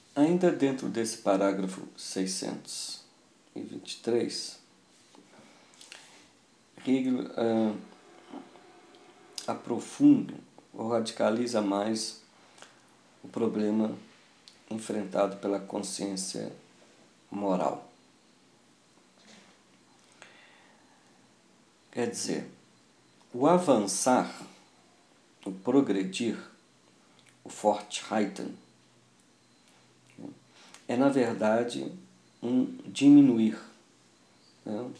Ainda dentro desse parágrafo 623, Hegel aprofunda ou radicaliza mais o problema enfrentado pela consciência moral. Quer dizer, o avançar, o progredir, o Fortschreiten, é na verdade um diminuir, né?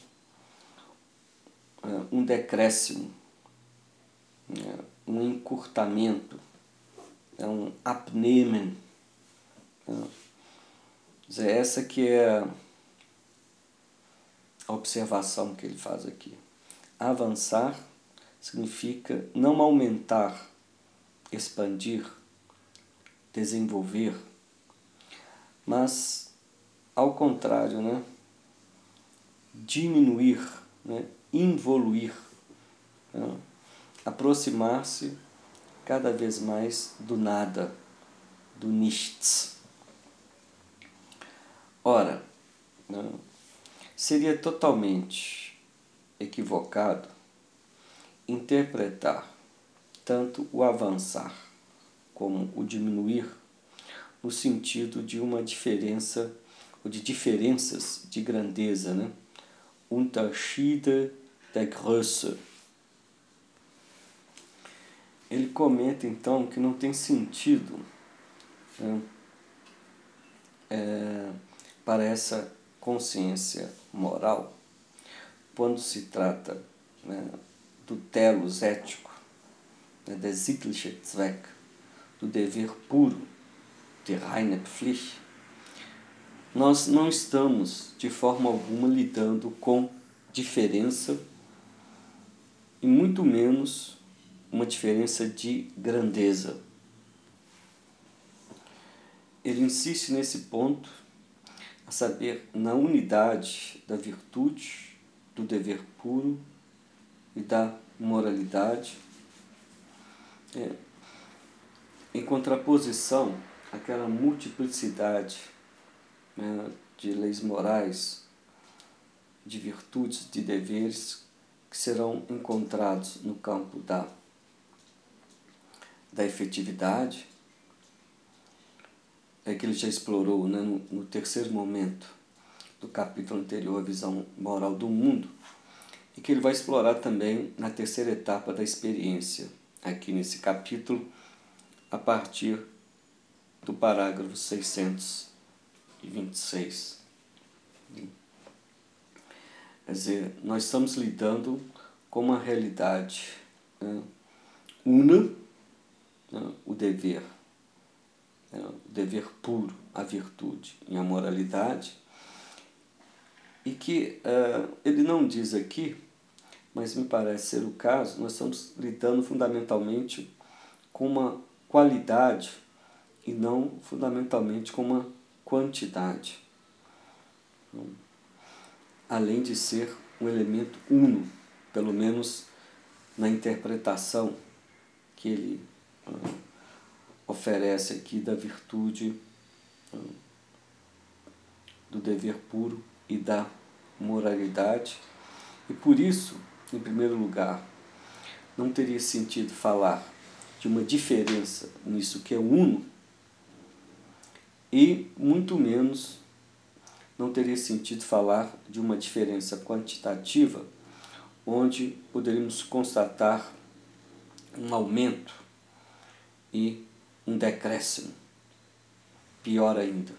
Um decréscimo, né? Um encurtamento, um abnehmen. Né? Quer dizer, essa que é a observação que ele faz aqui. Avançar significa não aumentar, expandir, desenvolver, mas, ao contrário, né? Diminuir, né? Involuir, né? Aproximar-se cada vez mais do nada, do nichts. Ora, né? Seria totalmente equivocado interpretar tanto o avançar como o diminuir no sentido de uma diferença ou de diferenças de grandeza, né? Unterschiede der Größe. Ele comenta então que não tem sentido, né, para essa consciência moral quando se trata, né, do telos ético, né, der sittliche Zweck, do dever puro, der reine Pflicht. Nós não estamos de forma alguma lidando com diferença e muito menos uma diferença de grandeza. Ele insiste nesse ponto, a saber, na unidade da virtude, do dever puro e da moralidade, em contraposição àquela multiplicidade, né, de leis morais, de virtudes, de deveres que serão encontrados no campo da efetividade, que ele já explorou, né, no terceiro momento do capítulo anterior, a visão moral do mundo, e que ele vai explorar também na terceira etapa da experiência, aqui nesse capítulo, a partir do parágrafo 626. Quer dizer, nós estamos lidando com uma realidade, né, una, né, o dever puro, a virtude e a moralidade, e que ele não diz aqui, mas me parece ser o caso, nós estamos lidando fundamentalmente com uma qualidade e não fundamentalmente com uma quantidade. Além de ser um elemento uno, pelo menos na interpretação que ele oferece aqui da virtude, do dever puro e da moralidade. E por isso, em primeiro lugar, não teria sentido falar de uma diferença nisso que é uno, e muito menos não teria sentido falar de uma diferença quantitativa, onde poderíamos constatar um aumento e um decréscimo, pior ainda.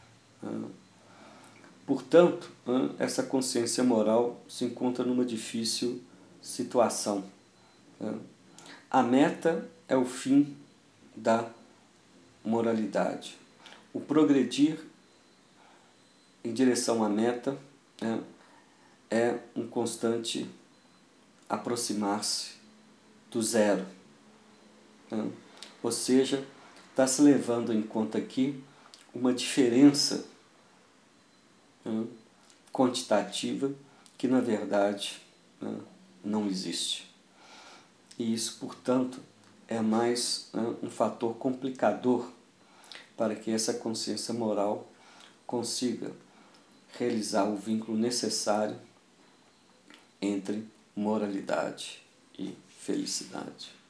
Portanto, essa consciência moral se encontra numa difícil situação. A meta é o fim da moralidade. O progredir em direção à meta, né, é um constante aproximar-se do zero. Né? Ou seja, está se levando em conta aqui uma diferença, né, quantitativa que, na verdade, né, não existe. E isso, portanto, é mais, né, um fator complicador para que essa consciência moral consiga realizar o vínculo necessário entre moralidade e felicidade.